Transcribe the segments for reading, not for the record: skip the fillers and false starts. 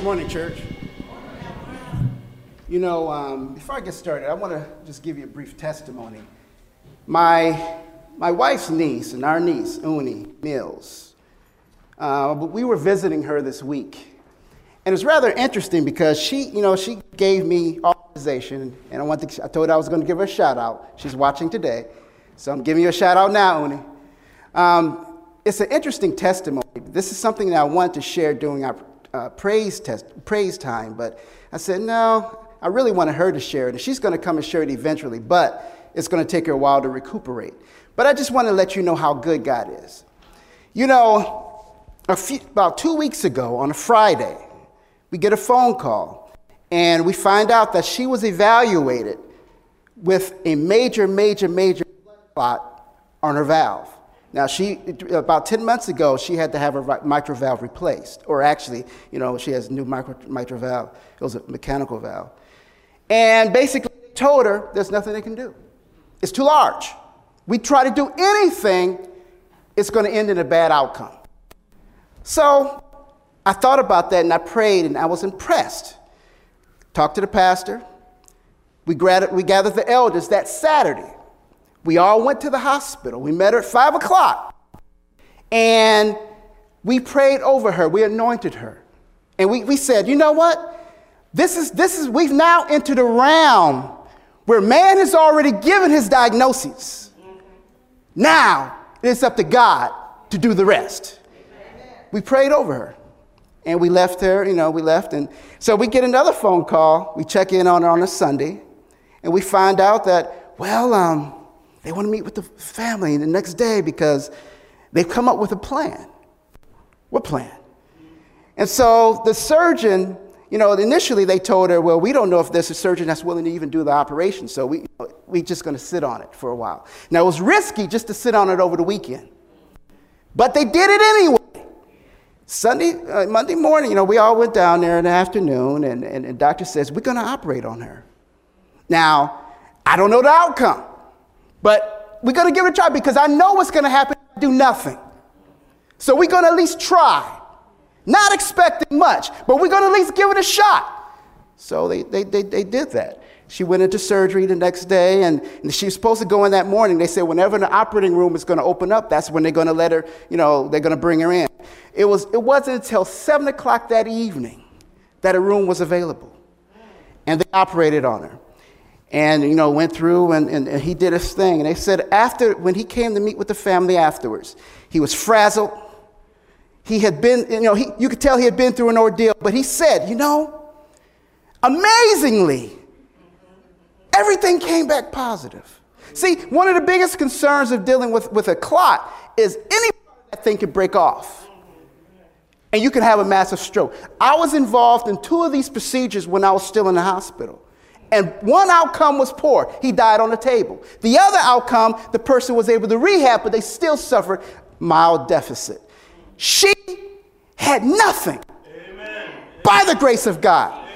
Morning, church. Before I get started, I want to just give you a brief testimony. My wife's niece and our niece, Uni Mills, we were visiting her this week. And it's rather interesting because she gave me authorization, and I told her I was going to give her a shout out. She's watching today, so I'm giving you a shout out now, Uni. It's an interesting testimony. This is something that I wanted to share during our praise time, but I said, no, I really wanted her to share it, and she's going to come and share it eventually, but it's going to take her a while to recuperate. But I just want to let you know how good God is. About 2 weeks ago on a Friday, we get a phone call, and we find out that she was evaluated with a major blood clot on her valve. Now, about 10 months ago, she had to have her mitral valve replaced. Or actually, she has a new mitral valve. It was a mechanical valve. And basically told her there's nothing they can do. It's too large. We try to do anything, it's going to end in a bad outcome. So I thought about that, and I prayed, and I was impressed. Talked to the pastor. We gathered the elders that Saturday. We all went to the hospital. We met her at 5 o'clock. And we prayed over her. We anointed her. And we said, you know what? We've now entered a realm where man has already given his diagnosis. Now it's up to God to do the rest. We prayed over her. And we left her, we left. And so we get another phone call. We check in on her on a Sunday. And we find out that, they want to meet with the family the next day because they've come up with a plan. What plan? And so the surgeon, initially they told her, well, we don't know if there's a surgeon that's willing to even do the operation, so we just going to sit on it for a while. Now, it was risky just to sit on it over the weekend, but they did it anyway. Monday morning, we all went down there in the afternoon, and the doctor says, we're going to operate on her. Now, I don't know the outcome. But we're going to give it a try because I know what's going to happen if I do nothing. So we're going to at least try. Not expecting much, but we're going to at least give it a shot. So they did that. She went into surgery the next day, and she was supposed to go in that morning. They said whenever the operating room is going to open up, that's when they're going to let her, they're going to bring her in. It wasn't until 7 o'clock that evening that a room was available. And they operated on her. And, went through and he did his thing. And they said when he came to meet with the family afterwards, he was frazzled. He had been, you could tell he had been through an ordeal. But he said, amazingly, everything came back positive. See, one of the biggest concerns of dealing with a clot is any part of that thing could break off. And you can have a massive stroke. I was involved in 2 of these procedures when I was still in the hospital. And one outcome was poor. He died on the table. The other outcome, the person was able to rehab, but they still suffered mild deficit. She had nothing. Amen. By the grace of God.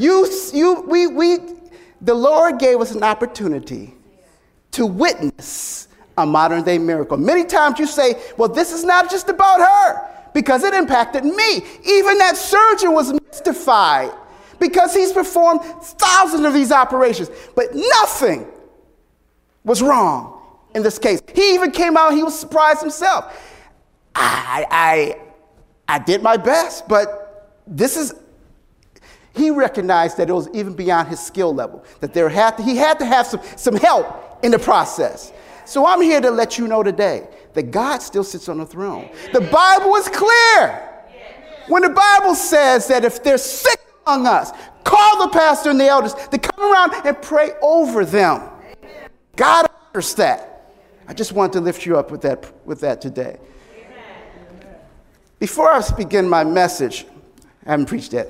Amen. The Lord gave us an opportunity to witness a modern day miracle. Many times you say, well, this is not just about her because it impacted me. Even that surgeon was mystified. Because he's performed thousands of these operations. But nothing was wrong in this case. He even came out, he was surprised himself. I did my best, but he recognized that it was even beyond his skill level. That he had to have some help in the process. So I'm here to let you know today that God still sits on the throne. The Bible is clear. When the Bible says that if they're sick among us, call the pastor and the elders to come around and pray over them. Amen. God honors that. I just want to lift you up with that today. Amen. Before I begin my message, I haven't preached yet.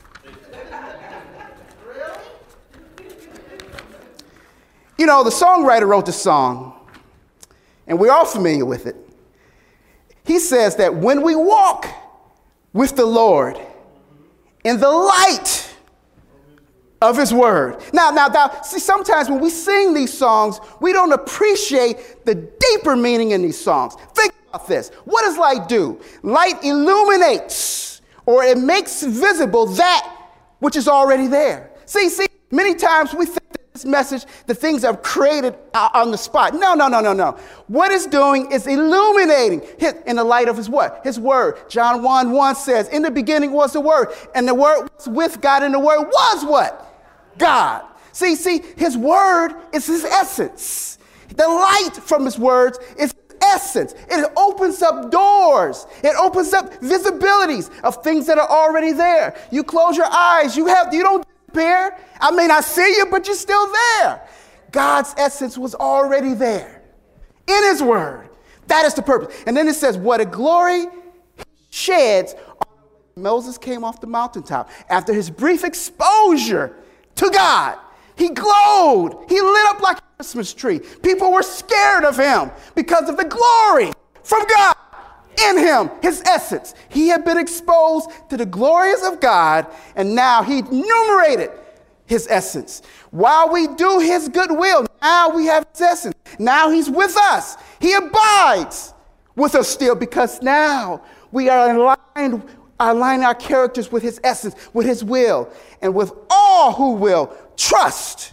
The songwriter wrote the song, and we're all familiar with it. He says that when we walk with the Lord in the light of his word. Now, see, sometimes when we sing these songs, we don't appreciate the deeper meaning in these songs. Think about this. What does light do? Light illuminates or it makes visible that which is already there. See, many times we think that this message, the things are created on the spot. No. What it's doing is illuminating in the light of his what? His word. John 1:1 says, in the beginning was the word, and the word was with God, and the word was what? God. See, his word is his essence. The light from his words is essence. It opens up doors. It opens up visibilities of things that are already there. You close your eyes. You don't disappear. I may not see you, but you're still there. God's essence was already there in his word. That is the purpose. And then it says, what a glory he sheds. Moses came off the mountaintop after his brief exposure to God. He glowed. He lit up like a Christmas tree. People were scared of him because of the glory from God in him, his essence. He had been exposed to the glories of God, and now he enumerated his essence. While we do his good will, now we have his essence. Now he's with us. He abides with us still because now we are aligning our characters with his essence, with his will, and with all who will trust.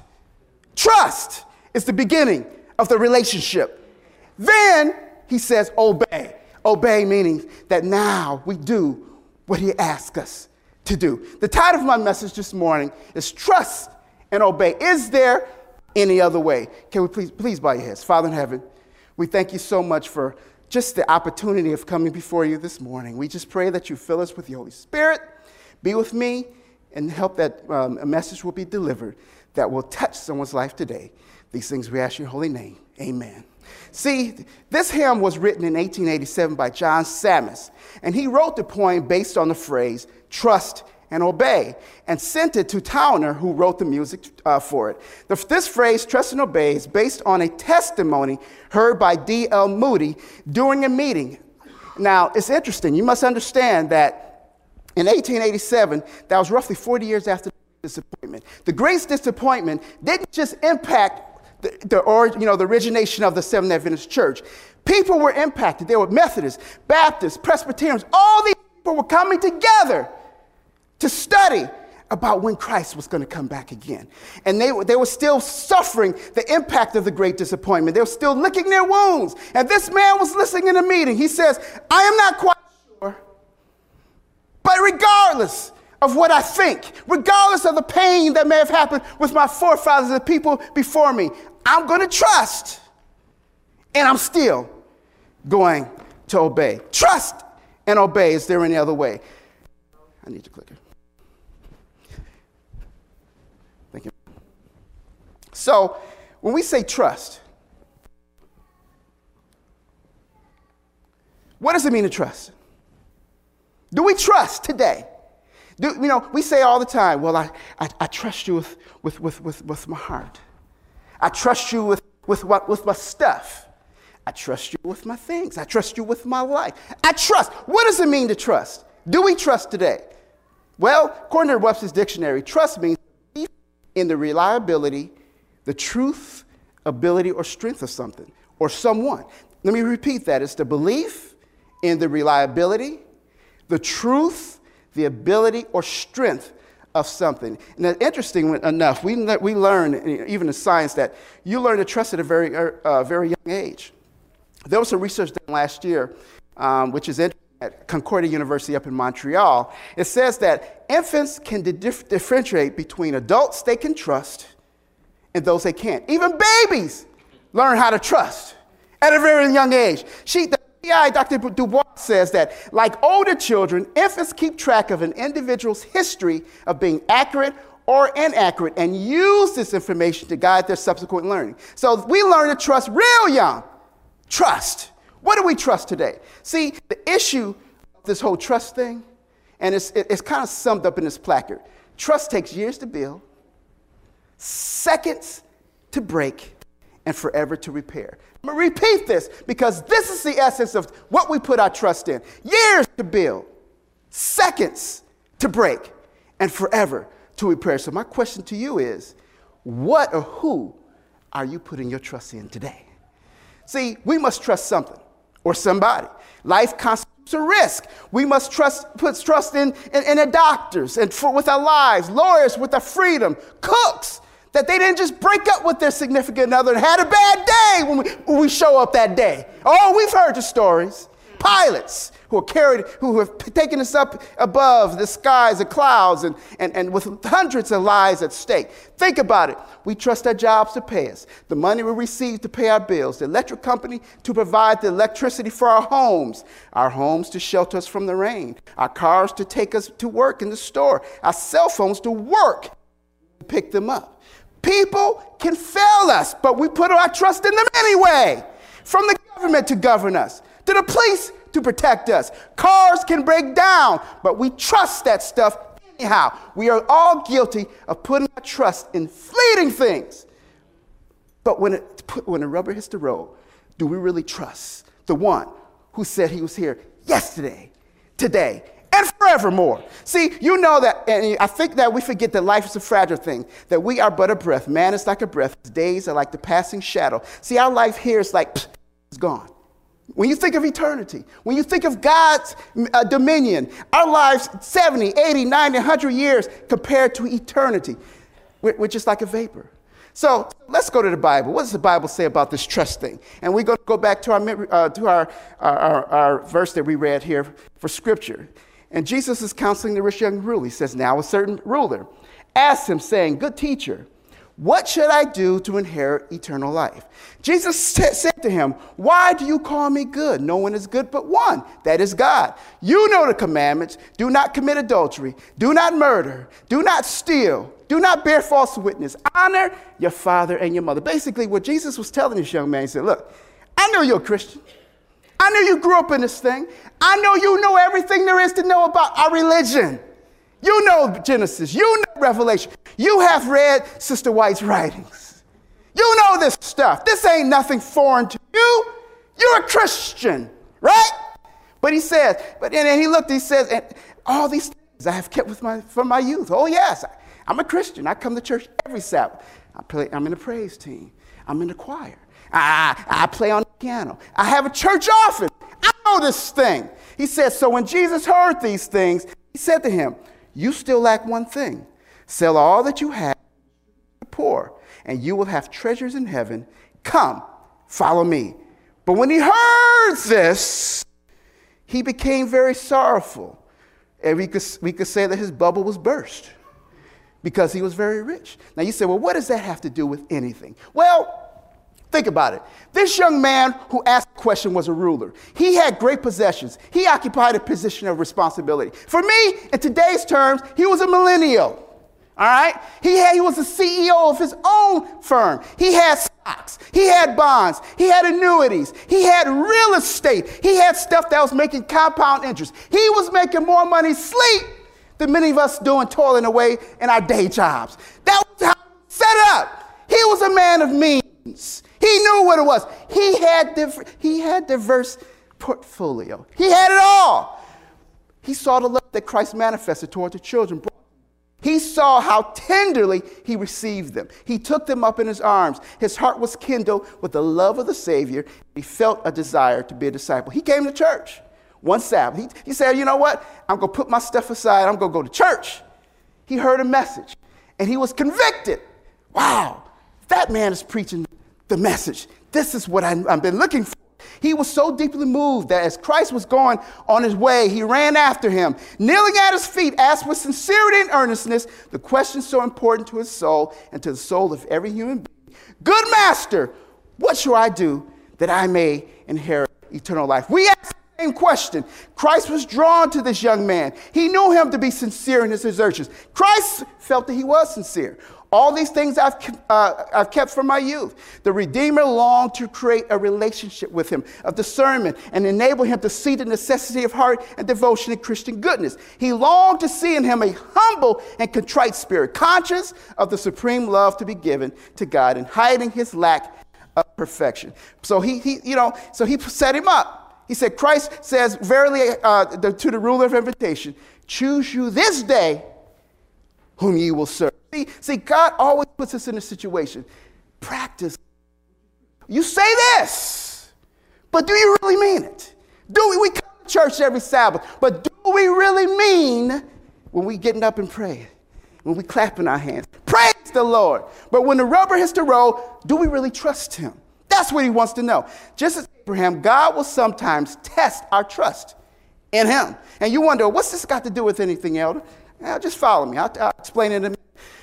Trust is the beginning of the relationship. Then he says, obey. Obey meaning that now we do what he asks us to do. The title of my message this morning is Trust and Obey. Is there any other way? Can we please bow your heads? Father in heaven, we thank you so much for just the opportunity of coming before you this morning. We just pray that you fill us with your Holy Spirit, be with me, and help that a message will be delivered that will touch someone's life today. These things we ask in your holy name. Amen. See, this hymn was written in 1887 by John Sammis, and he wrote the poem based on the phrase, trust and obey, and sent it to Towner, who wrote the music for it. This phrase, trust and obey, is based on a testimony heard by D.L. Moody during a meeting. Now, it's interesting. You must understand that in 1887, that was roughly 40 years after the Great Disappointment. The Great Disappointment didn't just impact the origination of the Seventh Adventist Church. People were impacted. There were Methodists, Baptists, Presbyterians. All these people were coming together to study about when Christ was going to come back again. And they were still suffering the impact of the Great Disappointment. They were still licking their wounds. And this man was listening in a meeting. He says, I am not quite sure, but regardless of what I think, regardless of the pain that may have happened with my forefathers and the people before me, I'm going to trust. And I'm still going to obey. Trust and obey. Is there any other way? I need your clicker. Thank you. So, when we say trust, what does it mean to trust? Do we trust today? We say all the time, well, I trust you with my heart. I trust you with my stuff. I trust you with my things. I trust you with my life. I trust. What does it mean to trust? Do we trust today? Well, according to Webster's dictionary, trust means belief in the reliability, the truth, ability, or strength of something or someone. Let me repeat that. It's the belief in the reliability, the truth, the ability or strength of something. And that's interesting enough, we learn, even in science, that you learn to trust at a very young age. There was some research done last year, which is at Concordia University up in Montreal. It says that infants can differentiate between adults they can trust and those they can't. Even babies learn how to trust at a very young age. Dr. Dubois says that, like older children, infants keep track of an individual's history of being accurate or inaccurate and use this information to guide their subsequent learning. So we learn to trust real young. Trust. What do we trust today? See, the issue of this whole trust thing, and it's kind of summed up in this placard. Trust takes years to build, seconds to break, and forever to repair. I'm going to repeat this because this is the essence of what we put our trust in. Years to build, seconds to break, and forever to repair. So my question to you is, what or who are you putting your trust in today? See, we must trust something or somebody. Life constantly a risk. We must put trust in the doctors and with our lives, lawyers with their freedom, cooks, that they didn't just break up with their significant other and had a bad day when we show up that day. Oh, we've heard the stories. Pilots who have taken us up above the skies and clouds and with hundreds of lives at stake. Think about it. We trust our jobs to pay us, the money we receive to pay our bills, the electric company to provide the electricity for our homes to shelter us from the rain, our cars to take us to work in the store, our cell phones to work to pick them up. People can fail us, but we put our trust in them anyway. From the government to govern us, to the police to protect us. Cars can break down, but we trust that stuff anyhow. We are all guilty of putting our trust in fleeting things. But when the rubber hits the road, do we really trust the one who said he was here yesterday, today, and forevermore? See, you know that, and I think that we forget that life is a fragile thing, that we are but a breath. Man is like a breath. His days are like the passing shadow. See, our life here is like, it's gone. When you think of eternity, when you think of God's dominion, our lives, 70, 80, 90, 100 years compared to eternity, we're just like a vapor. So let's go to the Bible. What does the Bible say about this trust thing? And we're going to go back to our verse that we read here for Scripture. And Jesus is counseling the rich young ruler. He says, now a certain ruler asked him, saying, good teacher, what should I do to inherit eternal life? Jesus said to him, why do you call me good? No one is good but one, that is God. You know the commandments. Do not commit adultery. Do not murder. Do not steal. Do not bear false witness. Honor your father and your mother. Basically, what Jesus was telling this young man, he said, look, I know you're a Christian. I know you grew up in this thing. I know you know everything there is to know about our religion. You know Genesis. You know Revelation. You have read Sister White's writings. You know this stuff. This ain't nothing foreign to you. You're a Christian, right? But he says, and then he looked, he says, and all these things I have kept from my youth. Oh, yes, I'm a Christian. I come to church every Sabbath. I'm in the praise team. I'm in the choir. I play on the piano. I have a church office. I know this thing. He says, so when Jesus heard these things, he said to him, you still lack one thing. Sell all that you have to the poor, and you will have treasures in heaven. Come, follow me. But when he heard this, he became very sorrowful. And we could say that his bubble was burst because he was very rich. Now you say, well, what does that have to do with anything? Well, think about it. This young man who asked the question was a ruler. He had great possessions. He occupied a position of responsibility. For me, in today's terms, he was a millennial. All right? He was the CEO of his own firm. He had stocks. He had bonds. He had annuities. He had real estate. He had stuff that was making compound interest. He was making more money sleep than many of us doing, toiling away in our day jobs. That was how he was set up. He was a man of means. He knew what it was. He had diverse portfolio. He had it all. He saw the love that Christ manifested toward the children. He saw how tenderly he received them. He took them up in his arms. His heart was kindled with the love of the Savior. He felt a desire to be a disciple. He came to church one Sabbath. He said, you know what? I'm going to put my stuff aside. I'm going to go to church. He heard a message, and he was convicted. Wow, that man is preaching the message. This is what I've been looking for. He was so deeply moved that as Christ was going on his way, he ran after him. Kneeling at his feet, asked with sincerity and earnestness the question so important to his soul and to the soul of every human being. Good master, what shall I do that I may inherit eternal life? We asked the same question. Christ was drawn to this young man. He knew him to be sincere in his assertions. Christ felt that he was sincere. All these things I've kept from my youth. The Redeemer longed to create a relationship with him of discernment and enable him to see the necessity of heart and devotion and Christian goodness. He longed to see in him a humble and contrite spirit, conscious of the supreme love to be given to God and hiding his lack of perfection. So he set him up. He said, Christ says, verily to the ruler of invitation, choose you this day whom ye will serve. See, God always puts us in a situation. Practice. You say this, but do you really mean it? We come to church every Sabbath, but do we really mean when we getting up and praying, when we clapping our hands? Praise the Lord. But when the rubber hits the road, do we really trust him? That's what he wants to know. Just as Abraham, God will sometimes test our trust in him. And you wonder, what's this got to do with anything, Elder? Just follow me. I'll explain it in a minute.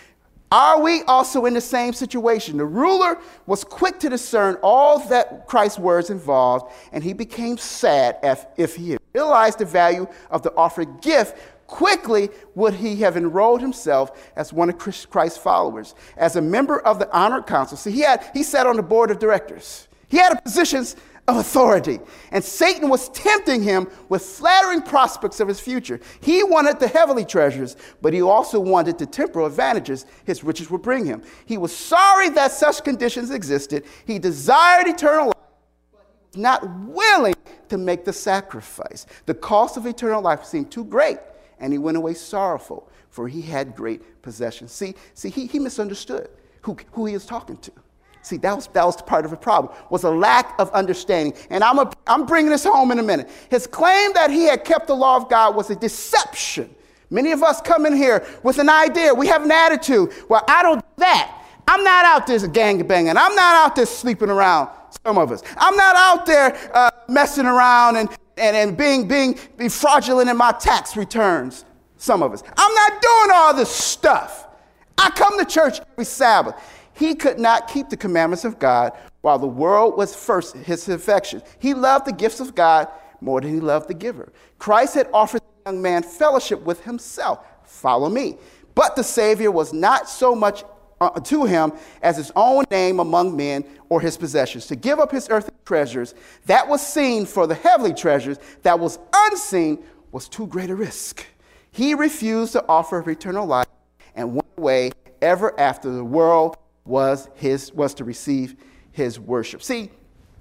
Are we also in the same situation? The ruler was quick to discern all that Christ's words involved, and he became sad if he had realized the value of the offered gift. Quickly would he have enrolled himself as one of Christ's followers, as a member of the honored council. See, he sat on the board of directors. He had positions of authority, and Satan was tempting him with flattering prospects of his future. He wanted the heavenly treasures, but he also wanted the temporal advantages his riches would bring him. He was sorry that such conditions existed. He desired eternal life, but he was not willing to make the sacrifice. The cost of eternal life seemed too great, and he went away sorrowful, for he had great possessions. See, he misunderstood who he was talking to. See, that was part of the problem, was a lack of understanding. And I'm bringing this home in a minute. His claim that he had kept the law of God was a deception. Many of us come in here with an idea. We have an attitude. Well, I don't do that. I'm not out there gangbanging. I'm not out there sleeping around, some of us. I'm not out there messing around and being fraudulent in my tax returns, some of us. I'm not doing all this stuff. I come to church every Sabbath. He could not keep the commandments of God while the world was first his affection. He loved the gifts of God more than he loved the giver. Christ had offered the young man fellowship with himself. Follow me. But the Savior was not so much to him as his own name among men or his possessions. To give up his earthly treasures that was seen for the heavenly treasures that was unseen was too great a risk. He refused the offer of eternal life and went away ever after the world was to receive his worship. See,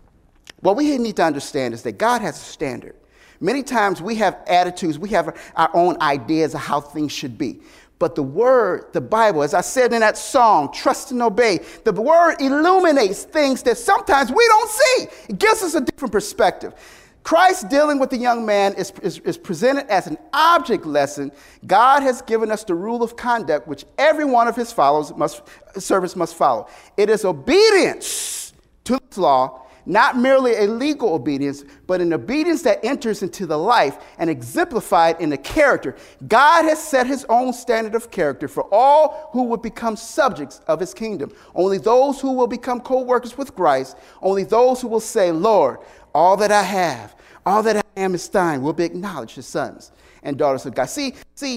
what we need to understand is that God has a standard. Many times we have attitudes, we have our own ideas of how things should be. But the word, the Bible, as I said in that song, trust and obey, the word illuminates things that sometimes we don't see. It gives us a different perspective. Christ dealing with the young man is presented as an object lesson. God has given us the rule of conduct, which every one of his servants must follow. It is obedience to the law, not merely a legal obedience, but an obedience that enters into the life and exemplified in the character. God has set his own standard of character for all who would become subjects of his kingdom. Only those who will become co-workers with Christ, only those who will say, Lord, all that I have, all that I am is thine, will be acknowledged as sons and daughters of God. See,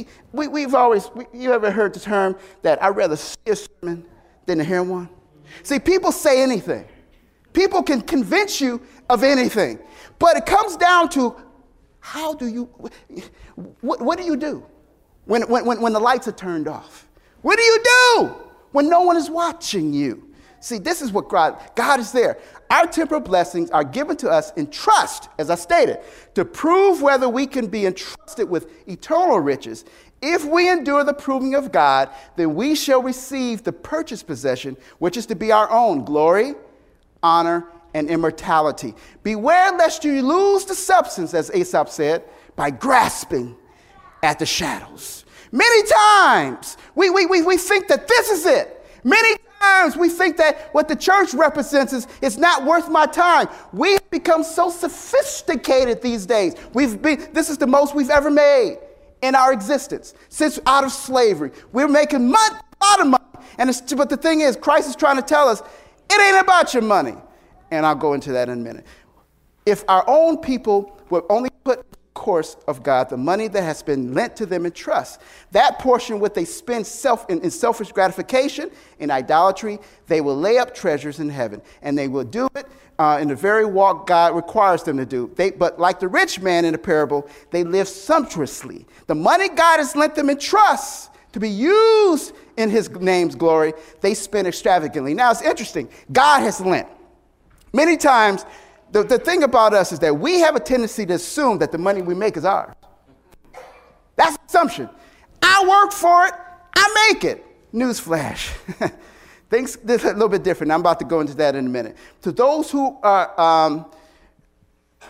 you ever heard the term that I'd rather see a sermon than to hear one? See, people say anything. People can convince you of anything. But it comes down to what do you do when the lights are turned off? What do you do when no one is watching you? See, this is what God is there. Our temporal blessings are given to us in trust, as I stated, to prove whether we can be entrusted with eternal riches. If we endure the proving of God, then we shall receive the purchased possession, which is to be our own glory, honor, and immortality. Beware lest you lose the substance, as Aesop said, by grasping at the shadows. Many times we think that this is it. Many times we think that what the church represents is not worth my time. We've become so sophisticated these days. This is the most we've ever made in our existence since out of slavery. We're making a lot of money. But the thing is, Christ is trying to tell us, it ain't about your money. And I'll go into that in a minute. If our own people would only put in the course of God the money that has been lent to them in trust, that portion what they spend in selfish gratification, in idolatry, they will lay up treasures in heaven. And they will do it in the very walk God requires them to do. But like the rich man in the parable, they live sumptuously. The money God has lent them in trust to be used in his name's glory, they spend extravagantly. Now, it's interesting. God has lent. Many times, the thing about us is that we have a tendency to assume that the money we make is ours. That's an assumption. I work for it. I make it. Newsflash. Things are a little bit different. I'm about to go into that in a minute. To those who are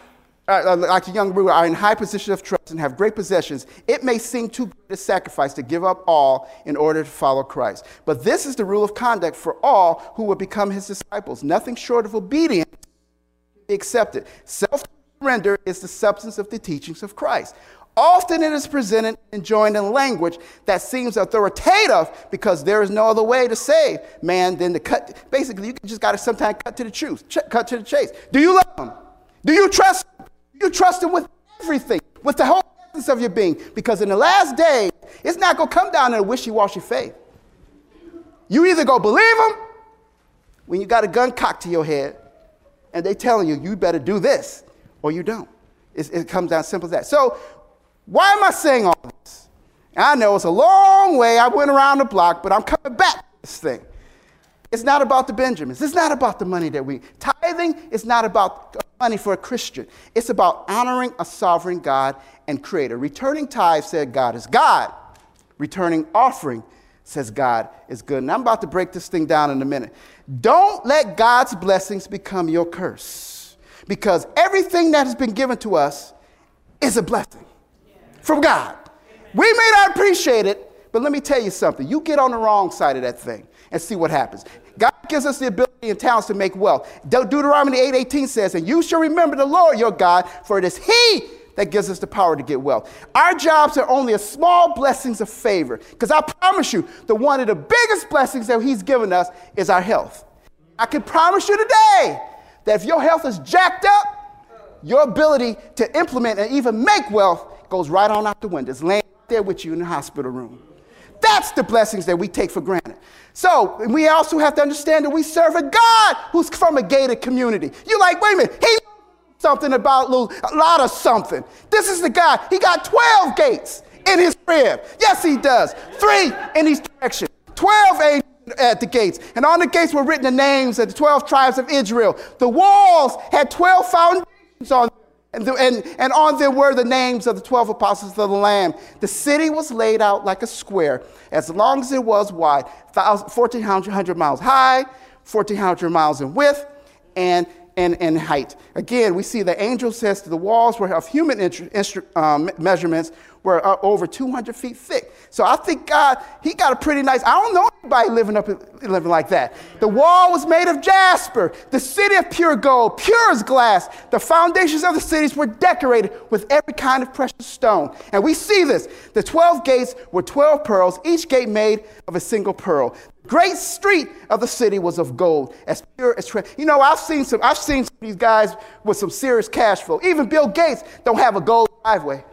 like the young ruler, are in high position of trust and have great possessions, it may seem too great a sacrifice to give up all in order to follow Christ. But this is the rule of conduct for all who will become his disciples. Nothing short of obedience can be accepted. Self-surrender is the substance of the teachings of Christ. Often it is presented and joined in language that seems authoritative because there is no other way to save man than to cut. Basically, you just got to sometimes cut to the truth, cut to the chase. Do you love him? Do you trust him? Do you trust him with everything, with the whole essence of your being? Because in the last days, it's not going to come down to a wishy-washy faith. You either go believe him when you got a gun cocked to your head and they telling you, you better do this, or you don't. It comes down simple as that. So, why am I saying all this? I know it's a long way. I went around the block, but I'm coming back to this thing. It's not about the Benjamins. It's not about the money that we... Tithing is not about money for a Christian. It's about honoring a sovereign God and creator. Returning tithe said God is God. Returning offering says God is good. And I'm about to break this thing down in a minute. Don't let God's blessings become your curse. Because everything that has been given to us is a blessing from God. We may not appreciate it, but let me tell you something. You get on the wrong side of that thing and see what happens. God gives us the ability and talents to make wealth. Deuteronomy 8:18 says, and you shall remember the Lord your God, for it is he that gives us the power to get wealth. Our jobs are only a small blessings of favor, because I promise you, one of the biggest blessings that he's given us is our health. I can promise you today that if your health is jacked up, your ability to implement and even make wealth goes right on out the window. It's laying there with you in the hospital room. That's the blessings that we take for granted. So we also have to understand that we serve a God who's from a gated community. You're like, wait a minute, he knows something about a lot of something. This is the guy. He got 12 gates in his crib. Yes, he does. 3 in each direction. 12 angels at the gates. And on the gates were written the names of the 12 tribes of Israel. The walls had 12 foundations on them. And on them were the names of the 12 apostles of the Lamb. The city was laid out like a square, as long as it was wide, 1,400 miles high, 1,400 miles in width, and height. Again, we see the angel says the walls were of human measurements were over 200 feet thick. So I think God, he got a pretty nice, I don't know anybody living like that. The wall was made of jasper, the city of pure gold, pure as glass. The foundations of the cities were decorated with every kind of precious stone. And we see this. The 12 gates were 12 pearls, each gate made of a single pearl. The great street of the city was of gold, as pure as treasure. You know, I've seen some of these guys with some serious cash flow. Even Bill Gates don't have a gold driveway.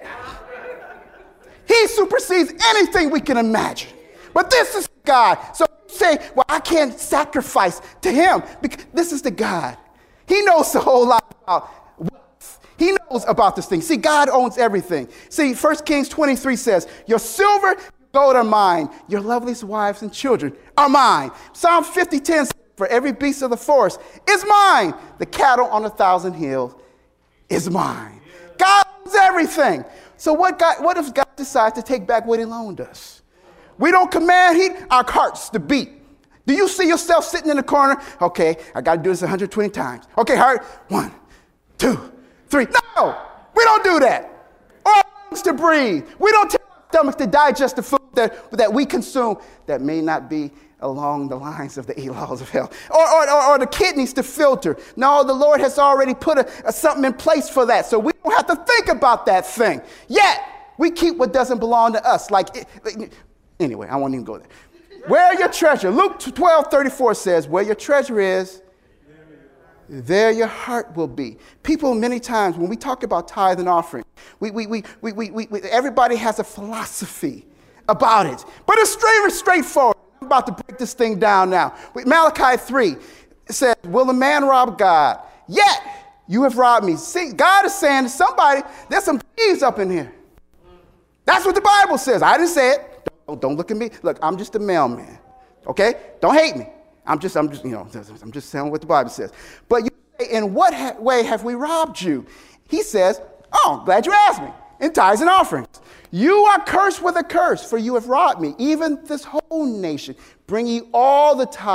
He supersedes anything we can imagine. But this is God. So you say, well, I can't sacrifice to him because this is the God. He knows a whole lot about wealth. He knows about this thing. See, God owns everything. See, 1 Kings 23 says, your silver, gold are mine. Your loveliest wives and children are mine. Psalm 50:10 says, for every beast of the forest is mine. The cattle on 1,000 hills is mine. God owns everything. So what if God decides to take back what he loaned us? We don't command our hearts to beat. Do you see yourself sitting in the corner? Okay, I got to do this 120 times. Okay, heart, 1, 2, 3. No, we don't do that. Or our lungs to breathe. We don't tell our stomach to digest the food that we consume that may not be along the lines of the 8 laws of hell. Or the kidneys to filter. No, the Lord has already put something in place for that. So we don't have to think about that thing. Yet, we keep what doesn't belong to us. Anyway, I won't even go there. Where your treasure? Luke 12:34 says, where your treasure is, there your heart will be. People, many times, when we talk about tithe and offering, everybody has a philosophy about it. But it's straightforward. I'm about to break this thing down now. Malachi 3 says, will a man rob God? Yet you have robbed me. See, God is saying to somebody, there's some thieves up in here. That's what the Bible says. I didn't say it. Don't look at me. Look, I'm just a mailman. Okay? Don't hate me. I'm just saying what the Bible says. But you say, in what way have we robbed you? He says, oh, glad you asked me. In tithes and offerings. You are cursed with a curse, for you have robbed me, even this whole nation. Bring ye all the tithe to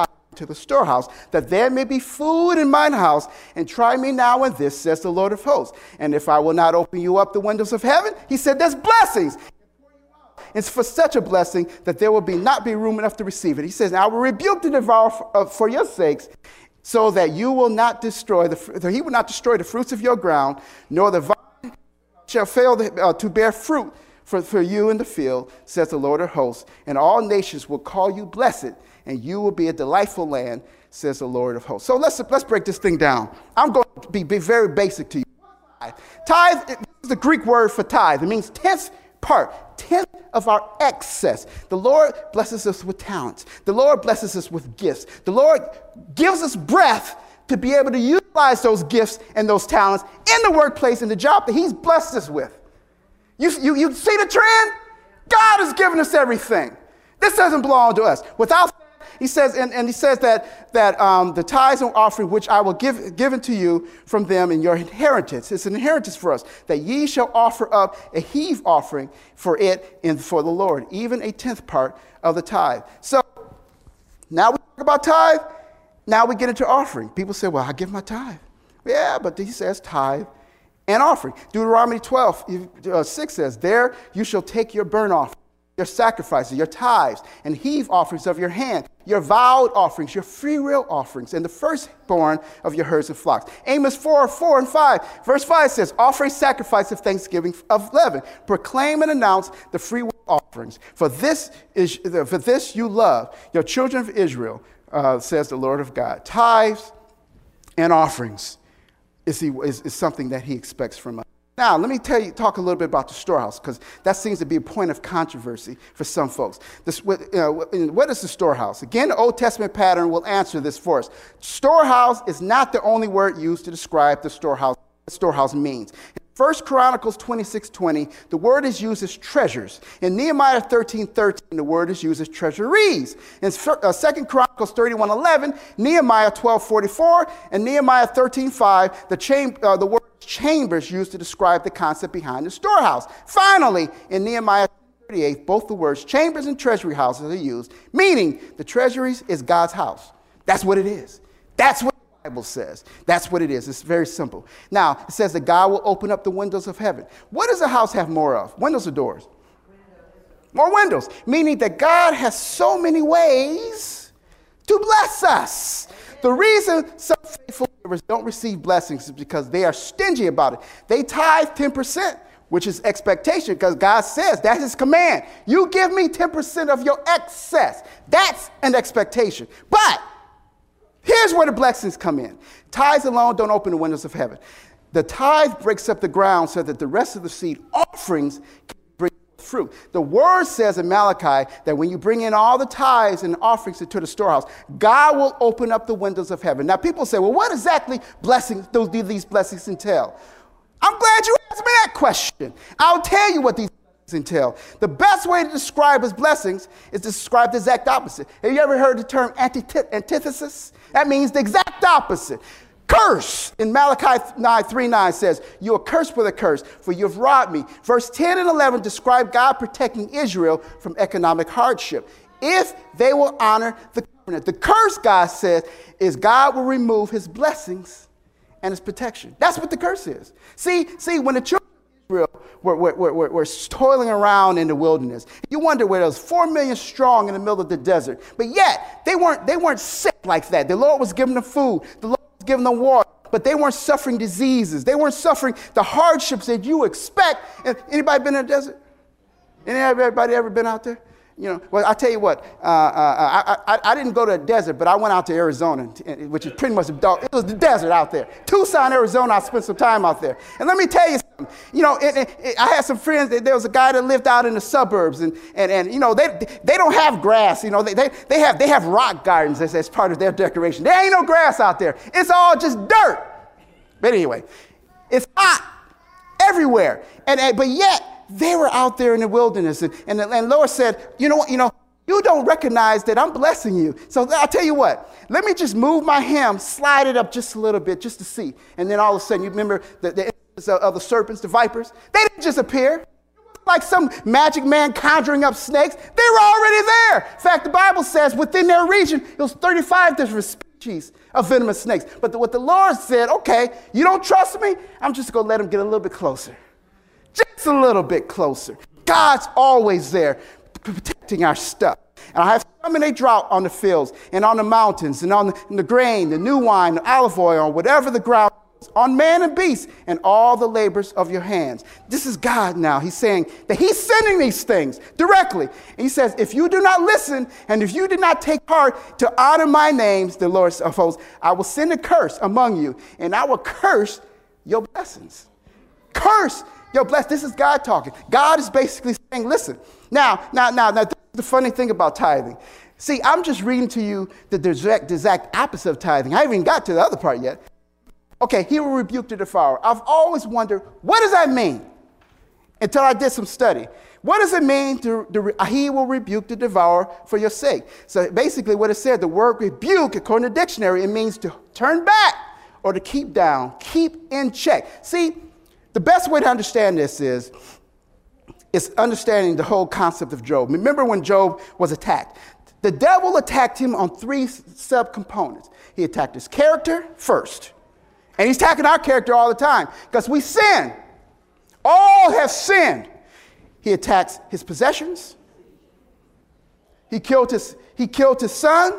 into the storehouse, that there may be food in mine house, and try me now in this, says the Lord of hosts. And if I will not open you up the windows of heaven, he said, there's blessings. It's for such a blessing that there will not be room enough to receive it. He says, I will rebuke the devourer for your sakes, so that you will not destroy he will not destroy the fruits of your ground, nor the vine shall fail to bear fruit for you in the field, says the Lord of hosts. And all nations will call you blessed, and you will be a delightful land, says the Lord of hosts. So let's break this thing down. I'm going to be very basic to you. Tithe is the Greek word for tithe. It means tenth of our excess. The Lord blesses us with talents. The Lord blesses us with gifts. The Lord gives us breath to be able to utilize those gifts and those talents in the workplace and the job that he's blessed us with. You see the trend? God has given us everything. This doesn't belong to us. Without that, he says, and he says that the tithes and offering which I will give to you from them in your inheritance. It's an inheritance for us, that ye shall offer up a heave offering for it and for the Lord, even a tenth part of the tithe. So now we talk about tithe. Now we get into offering. People say, well, I give my tithe. Yeah, but he says tithe and offering. Deuteronomy 12:6 says, there you shall take your burnt offering, your sacrifices, your tithes, and heave offerings of your hand, your vowed offerings, your freewill offerings, and the firstborn of your herds and flocks. Amos 4:4 and 5. Verse 5 says, offer a sacrifice of thanksgiving of leaven. Proclaim and announce the freewill offerings. For this you love, your children of Israel, says the Lord of God. Tithes and offerings is something that he expects from us. Now, let me talk a little bit about the storehouse, because that seems to be a point of controversy for some folks. What is the storehouse? Again, the Old Testament pattern will answer this for us. Storehouse is not the only word used to describe the storehouse. What storehouse means. In 1 Chronicles 26:20, the word is used as treasures. In Nehemiah 13:13, the word is used as treasuries. In 2 Chronicles 31:11, Nehemiah 12:44, and Nehemiah 13:5, the word chambers used to describe the concept behind the storehouse. Finally, in Nehemiah 38, both the words chambers and treasury houses are used, meaning the treasuries is God's house. That's what it is. That's what the Bible says. That's what it is. It's very simple. Now, it says that God will open up the windows of heaven. What does a house have more of? Windows or doors? More windows, meaning that God has so many ways to bless us. The reason some faithful givers don't receive blessings is because they are stingy about it. They tithe 10%, which is expectation, because God says that's his command. You give me 10% of your excess. That's an expectation. But here's where the blessings come in. Tithes alone don't open the windows of heaven. The tithe breaks up the ground so that the rest of the seed offerings can bring fruit. The word says in Malachi that when you bring in all the tithes and offerings into the storehouse, God will open up the windows of heaven. Now people say, well, what exactly do these blessings entail? I'm glad you asked me that question. I'll tell you what these blessings entail. The best way to describe his blessings is to describe the exact opposite. Have you ever heard the term antithesis? That means the exact opposite. Curse in Malachi 3:9 says, you are cursed with a curse, for you have robbed me. Verse 10 and 11 describe God protecting Israel from economic hardship if they will honor the covenant. The curse, God says, is God will remove his blessings and his protection. That's what the curse is. See, when the children of Israel were toiling around in the wilderness, you wonder where those 4 million strong in the middle of the desert, but yet they weren't sick like that. The Lord was giving them food. The Lord was giving them water, but they weren't suffering diseases. They weren't suffering the hardships that you expect. Anybody been in the desert? Anybody ever been out there? You know, well, I'll tell you what, I didn't go to the desert, but I went out to Arizona, which is pretty much it was the desert out there. Tucson, Arizona, I spent some time out there. And let me tell you something, you know, I had some friends, there was a guy that lived out in the suburbs, and you know, they don't have grass, you know, they have rock gardens as part of their decoration. There ain't no grass out there. It's all just dirt. But anyway, it's hot everywhere, but yet, they were out there in the wilderness, and the Lord said, you know what, you don't recognize that I'm blessing you. So I'll tell you what, let me just move my hem, slide it up just a little bit, just to see. And then all of a sudden, you remember the of the serpents, the vipers? They didn't just appear. like some magic man conjuring up snakes. They were already there. In fact, the Bible says within their region, it was 35 different species of venomous snakes. But what the Lord said, okay, you don't trust me? I'm just going to let them get a little bit closer. Just a little bit closer. God's always there protecting our stuff. And I have so many drought on the fields and on the mountains and on the grain, the new wine, the olive oil, whatever the ground is, on man and beast and all the labors of your hands. This is God now. He's saying that he's sending these things directly. And he says, if you do not listen and if you do not take heart to honor my names, the Lord of hosts, I will send a curse among you and I will curse your blessings. Curse your blessings. This is God talking. God is basically saying, listen, now, this is the funny thing about tithing. See, I'm just reading to you the exact opposite of tithing. I haven't even got to the other part yet. Okay, he will rebuke the devourer. I've always wondered, what does that mean? Until I did some study. What does it mean he will rebuke the devourer for your sake? So basically what it said, the word rebuke, according to the dictionary, it means to turn back or to keep down, keep in check. See, the best way to understand this is understanding the whole concept of Job. Remember when Job was attacked? The devil attacked him on 3 subcomponents. He attacked his character first. And he's attacking our character all the time because we sin. All have sinned. He attacks his possessions. He killed his son.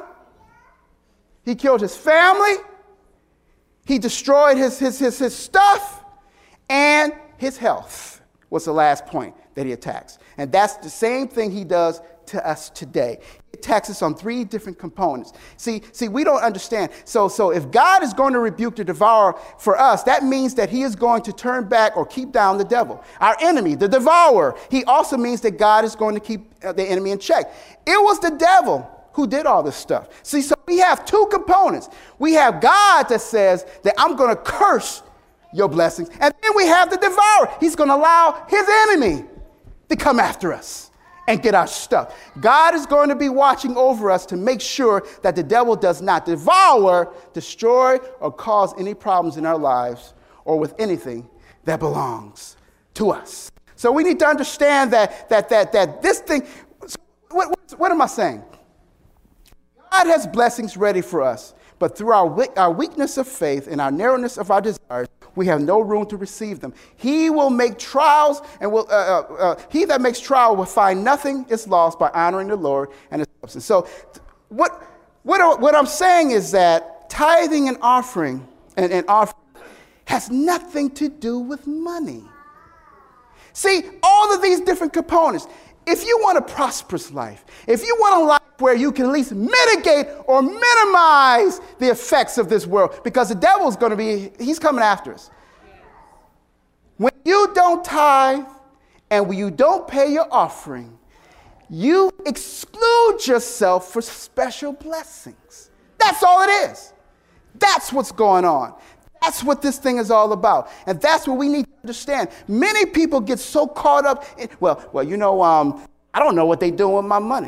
He killed his family. He destroyed his stuff. And his health was the last point that he attacks. And that's the same thing he does to us today. He attacks us on 3 different components. See, we don't understand. So if God is going to rebuke the devourer for us, that means that he is going to turn back or keep down the devil. Our enemy, the devourer, he also means that God is going to keep the enemy in check. It was the devil who did all this stuff. See, so we have 2 components. We have God that says that I'm going to curse your blessings. And then we have the devourer. He's going to allow his enemy to come after us and get our stuff. God is going to be watching over us to make sure that the devil does not devour, destroy, or cause any problems in our lives or with anything that belongs to us. So we need to understand that this thing, what am I saying? God has blessings ready for us, but through our weakness of faith and our narrowness of our desires, we have no room to receive them. He will make trials, and he that makes trial will find nothing is lost by honoring the Lord and his substance. So what I'm saying is that tithing and offering has nothing to do with money. See, all of these different components, if you want a prosperous life, if you want a life where you can at least mitigate or minimize the effects of this world, because the devil's going to he's coming after us. When you don't tithe and when you don't pay your offering, you exclude yourself for special blessings. That's all it is. That's what's going on. That's what this thing is all about. And that's what we need to understand. Many people get so caught up in, I don't know what they're doing with my money.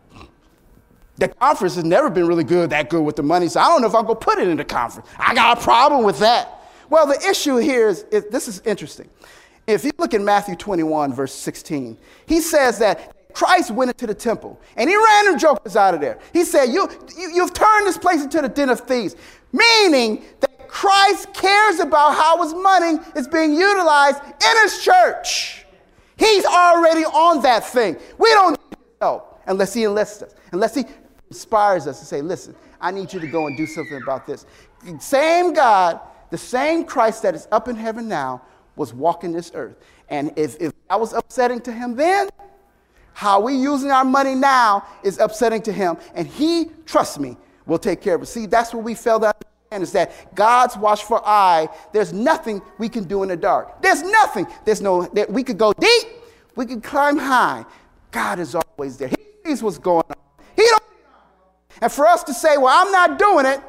The conference has never been really that good with the money, so I don't know if I'm going to put it in the conference. I got a problem with that. Well, the issue here is this is interesting. If you look at Matthew 21, verse 16, he says that Christ went into the temple, and he ran them jokers out of there. He said, you've turned this place into the den of thieves, meaning that Christ cares about how his money is being utilized in his church. He's already on that thing. We don't need help unless he enlists us, unless he inspires us to say, listen, I need you to go and do something about this. The same God, the same Christ that is up in heaven now was walking this earth. And if that was upsetting to him then, how we using our money now is upsetting to him. And he, trust me, will take care of it. See, that's what we failed to understand, is that God's watchful eye, there's nothing we can do in the dark. There's nothing. We could go deep. We could climb high. God is always there. He sees what's going on. He don't. And for us to say, well, I'm not doing it,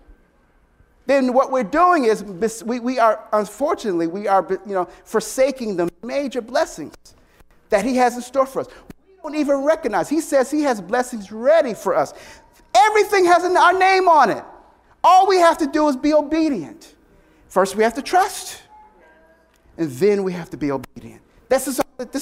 then what we're doing is we are, unfortunately, forsaking the major blessings that he has in store for us. We don't even recognize. He says he has blessings ready for us. Everything has our name on it. All we have to do is be obedient. First, we have to trust, and then we have to be obedient. This is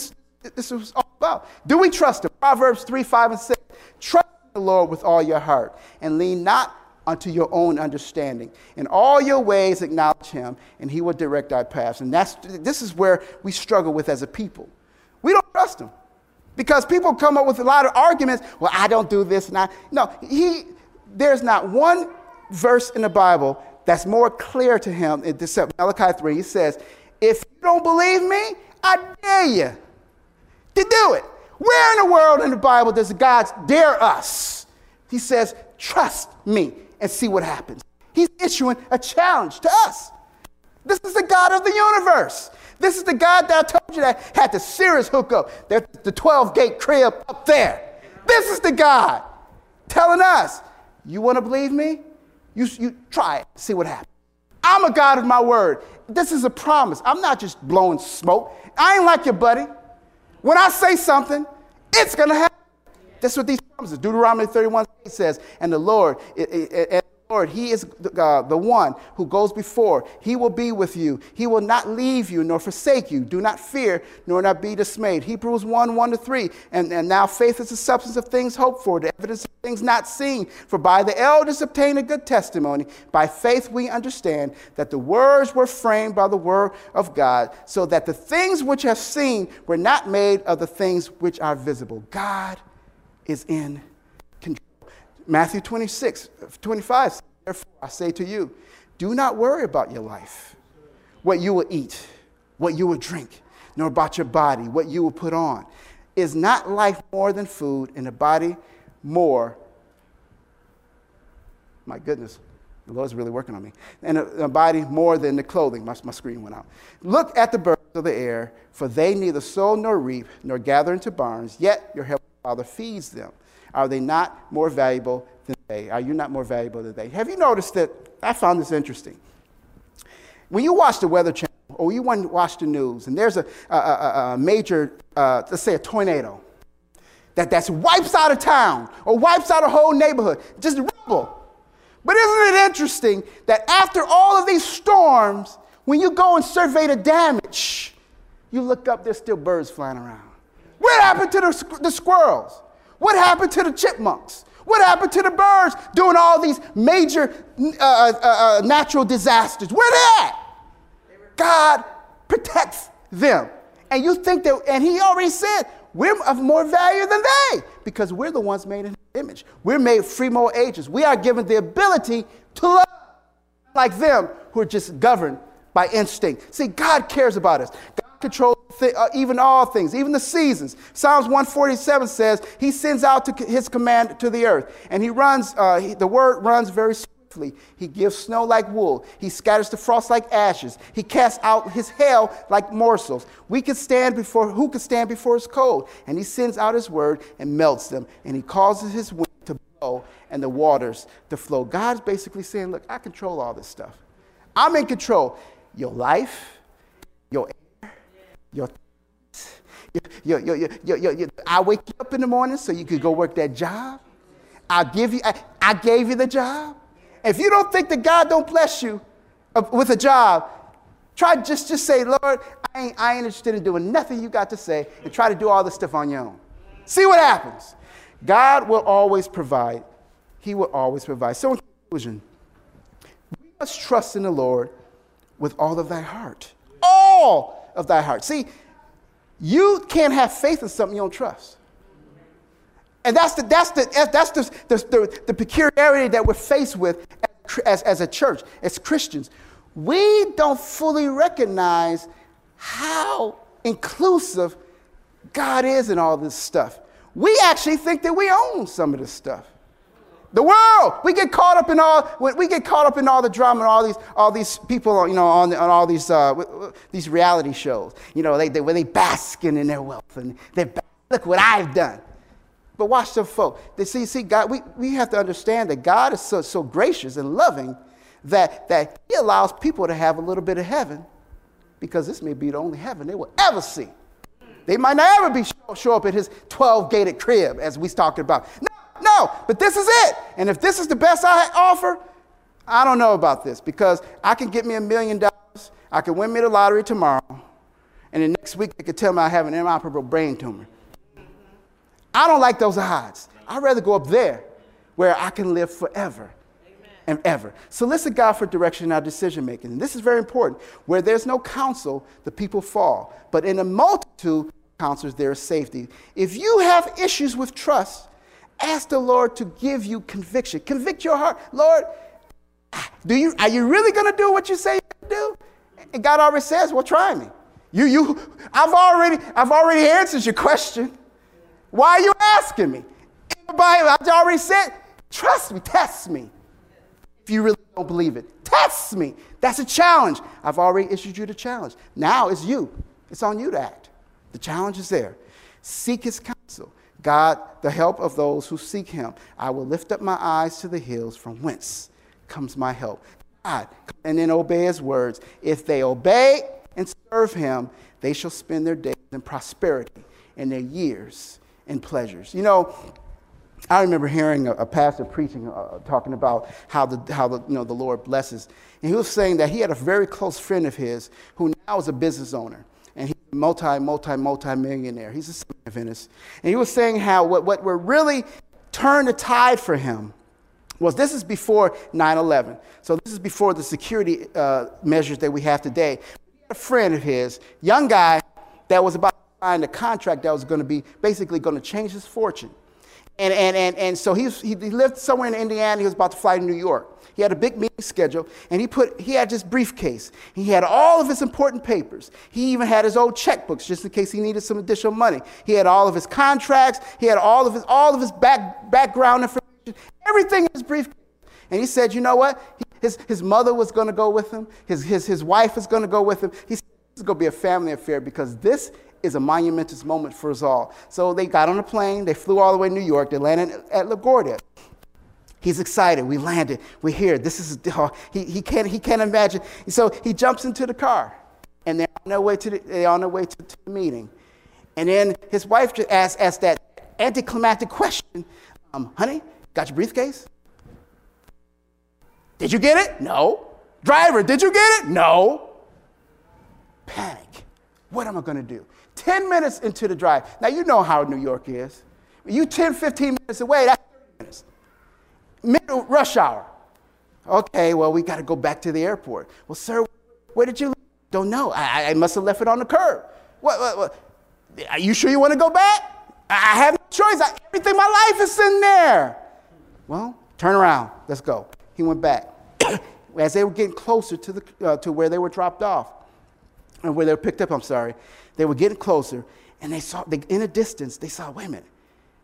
this is all about. Do we trust him? Proverbs 3, 5, and 6. Trust the Lord with all your heart and lean not unto your own understanding. In all your ways acknowledge him, and he will direct our paths. And this is where we struggle with as a people. We don't trust him because people come up with a lot of arguments. Well, I don't do this. There's not one verse in the Bible that's more clear to him except Malachi 3. He says, if you don't believe me, I dare you to do it. Where in the world in the Bible does God dare us? He says, trust me and see what happens. He's issuing a challenge to us. This is the God of the universe. This is the God that I told you that had the Sirius hookup, the 12-gate crib up there. This is the God telling us, you want to believe me? You try it, see what happens. I'm a God of my word. This is a promise. I'm not just blowing smoke. I ain't like your buddy. When I say something, it's going to happen. That's what these promises. Deuteronomy 31 says, and the Lord, he is the one who goes before. He will be with you. He will not leave you nor forsake you. Do not fear nor not be dismayed. Hebrews 1, 1-3. And now faith is the substance of things hoped for, the evidence of things not seen. For by the elders obtain a good testimony. By faith we understand that the words were framed by the word of God, so that the things which are seen were not made of the things which are visible. God is in control. Matthew 26, 25, therefore I say to you, do not worry about your life, what you will eat, what you will drink, nor about your body, what you will put on. Is not life more than food, and the body more? My goodness, the Lord's really working on me. And the body more than the clothing. My screen went out. Look at the birds of the air, for they neither sow nor reap, nor gather into barns, yet your heavenly Father feeds them. Are they not more valuable than they? Are you not more valuable than they? Have you noticed that? I found this interesting. When you watch the Weather Channel or you watch the news and there's a major, let's say a tornado, that wipes out a town or wipes out a whole neighborhood, just rubble. But isn't it interesting that after all of these storms, when you go and survey the damage, you look up, there's still birds flying around. What happened to the squirrels? What happened to the chipmunks? What happened to the birds doing all these major natural disasters? Where they at? God protects them. And you think that, and he already said, we're of more value than they, because we're the ones made in his image. We're made free moral agents. We are given the ability to love like them who are just governed by instinct. See, God cares about us. God controls even all things, even the seasons. Psalms 147 says he sends out his command to the earth, and he runs, the word runs very swiftly. He gives snow like wool. He scatters the frost like ashes. He casts out his hail like morsels. Who can stand before his cold? And he sends out his word and melts them, and he causes his wind to blow and the waters to flow. God's basically saying, look, I control all this stuff. I'm in control. Your life, your I wake you up in the morning so you could go work that job. I gave you the job. If you don't think that God don't bless you with a job, try just say, Lord, I ain't interested in doing nothing you got to say, and try to do all this stuff on your own. See what happens. God will always provide. He will always provide. So in conclusion, we must trust in the Lord with all of thy heart. All of thy heart. See, you can't have faith in something you don't trust. And that's the peculiarity that we're faced with as a church, as Christians. We don't fully recognize how inclusive God is in all this stuff. We actually think that we own some of this stuff. The world, we get caught up in all the drama and all these people, you know, on all these reality shows. You know, where they basking in their wealth and look what I've done. But watch some folk. They see God. We have to understand that God is so gracious and loving that He allows people to have a little bit of heaven, because this may be the only heaven they will ever see. They might not ever show up at His 12-gated crib, as we talked about. No, but this is it. And if this is the best I offer, I don't know about this, because I can get me $1 million. I can win me the lottery tomorrow, And the next week they could tell me I have an inoperable brain tumor. I don't like those odds. I'd rather go up there where I can live forever and ever. Solicit God for direction in our decision making. And this is very important. Where there's no counsel, the people fall. But in a multitude of counselors, there is safety. If you have issues with trust, ask the Lord to give you conviction. Convict your heart. Lord, are you really going to do what you say you're going to do? And God already says, well, try me. I've already answered your question. Why are you asking me? In the Bible, I've already said, trust me, test me. If you really don't believe it, test me. That's a challenge. I've already issued you the challenge. Now it's you. It's on you to act. The challenge is there. Seek his counsel. God, the help of those who seek him. I will lift up my eyes to the hills from whence comes my help. God, and then obey his words. If they obey and serve him, they shall spend their days in prosperity and their years in pleasures. You know, I remember hearing a pastor preaching, talking about how the Lord blesses. And he was saying that he had a very close friend of his who now is a business owner. And he's a multi-millionaire. He's a Seventh-day Adventist. And he was saying how what really turned the tide for him was, this is before 9/11. So this is before the security measures that we have today. He had a friend of his, young guy, that was about to sign a contract that was going to be basically going to change his fortune. And so he lived somewhere in Indiana. He was about to fly to New York. He had a big meeting schedule, and he had this briefcase. He had all of his important papers. He even had his old checkbooks just in case he needed some additional money. He had all of his contracts. He had all of his background information, everything in his briefcase. And he said, you know what? His mother was going to go with him. His wife was going to go with him. He said, this is going to be a family affair because this is a monumentous moment for us all. So they got on a plane. They flew all the way to New York. They landed at LaGuardia. He's excited. We landed. We're here. This is he can't imagine. So he jumps into the car, and they're on their way to the meeting. And then his wife just asked that anticlimactic question, honey, got your briefcase? Did you get it? No. Driver, did you get it? No. Panic. What am I going to do? 10 minutes into the drive. Now, you know how New York is. You 10, 15 minutes away, that's 30 minutes. Middle rush hour. Okay, well, we got to go back to the airport. Well, sir, where did you leave? Don't know. I must have left it on the curb. What? Are you sure you want to go back? I have no choice. Everything in my life is in there. Well, turn around. Let's go. He went back. As they were getting closer to where they were dropped off, or where they were picked up, they were getting closer, and in the distance, they saw, wait a minute,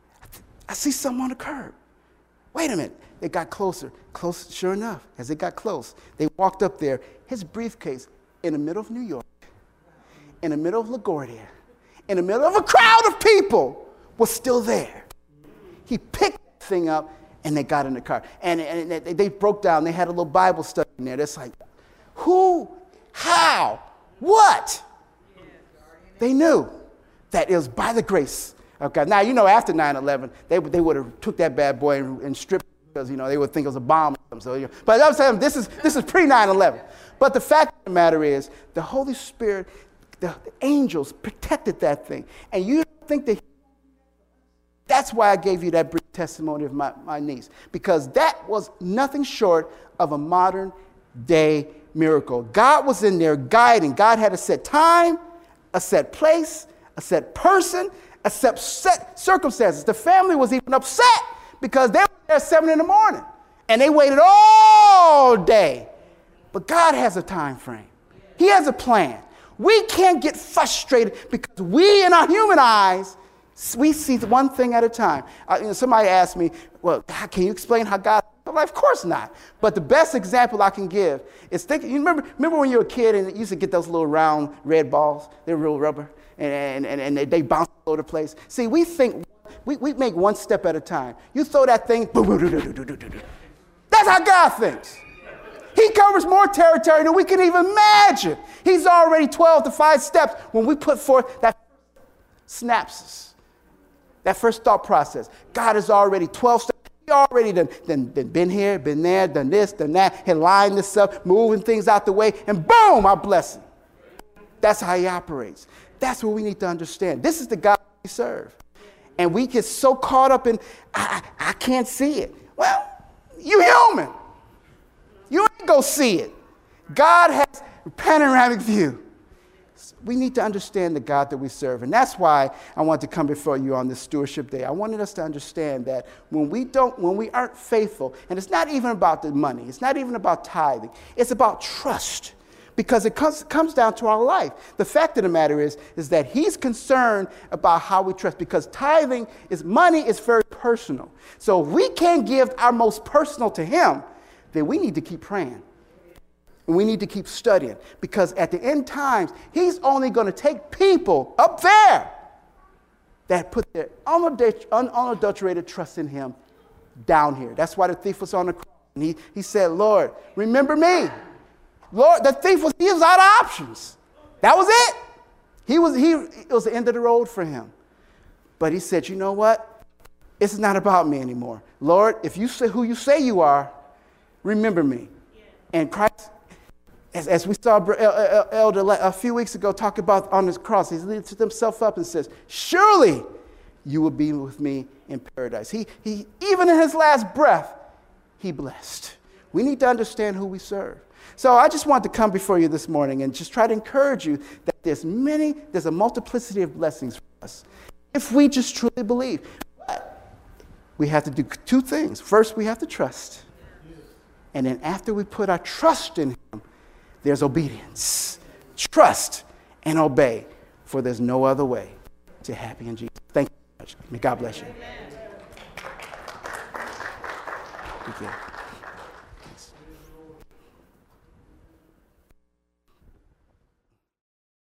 I see something on the curb. Wait a minute. They got closer. Sure enough, as they got close, they walked up there. His briefcase in the middle of New York, in the middle of LaGuardia, in the middle of a crowd of people, was still there. He picked that thing up, and they got in the car. And they broke down. They had a little Bible study in there. That's like, who, how, what? They knew that it was by the grace of God. Now, you know, after 9/11, they would have took that bad boy and stripped it because, you know, they would think it was a bomb. So, but I'm saying this is pre-9/11. But the fact of the matter is, the Holy Spirit, the angels protected that thing. And you don't think that. That's why I gave you that brief testimony of my niece, because that was nothing short of a modern day miracle. God was in there guiding. God had a set time, a set place, a set person, a set circumstances. The family was even upset because they were there at 7 in the morning and they waited all day. But God has a time frame. He has a plan. We can't get frustrated because we, in our human eyes, we see one thing at a time. Somebody asked me, well, can you explain how God... I'm like, of course not. But the best example I can give is, you remember when you were a kid and you used to get those little round red balls? They're real rubber, and they bounce all over the place. See, we think, we make one step at a time. You throw that thing, boom, boom, boom, boom, boom, boom, boom. That's how God thinks. He covers more territory than we can even imagine. He's already 12 to 5 steps when we put forth that synapses. That first thought process. God is already 12 steps. He already been here, been there, done this, done that, had lined this up, moving things out the way, and boom, our blessing. That's how he operates. That's what we need to understand. This is the God we serve. And we get so caught up in, I can't see it. Well, you human. You ain't go see it. God has a panoramic view. We need to understand the God that we serve. And that's why I want to come before you on this stewardship day. I wanted us to understand that when we aren't faithful, and it's not even about the money, it's not even about tithing, it's about trust. Because it comes down to our life. The fact of the matter is that he's concerned about how we trust, because tithing money is very personal. So if we can't give our most personal to him, then we need to keep praying. And we need to keep studying, because at the end times, he's only going to take people up there that put their unadulterated trust in him down here. That's why the thief was on the cross. And he said, Lord, remember me. Lord, the thief was out of options. That was it. It was the end of the road for him. But he said, you know what? It's not about me anymore. Lord, if you say who you say you are, remember me. Yeah. And Christ, as we saw Elder a few weeks ago talk about on his cross, he lifts himself up and says, surely you will be with me in paradise. He even in his last breath, he blessed. We need to understand who we serve. So I just want to come before you this morning and just try to encourage you that there's a multiplicity of blessings for us if we just truly believe. But we have to do two things. First, we have to trust. And then after we put our trust in him, there's obedience. Trust and obey, for there's no other way to happy in Jesus. Thank you so much. May God bless you. Thank you.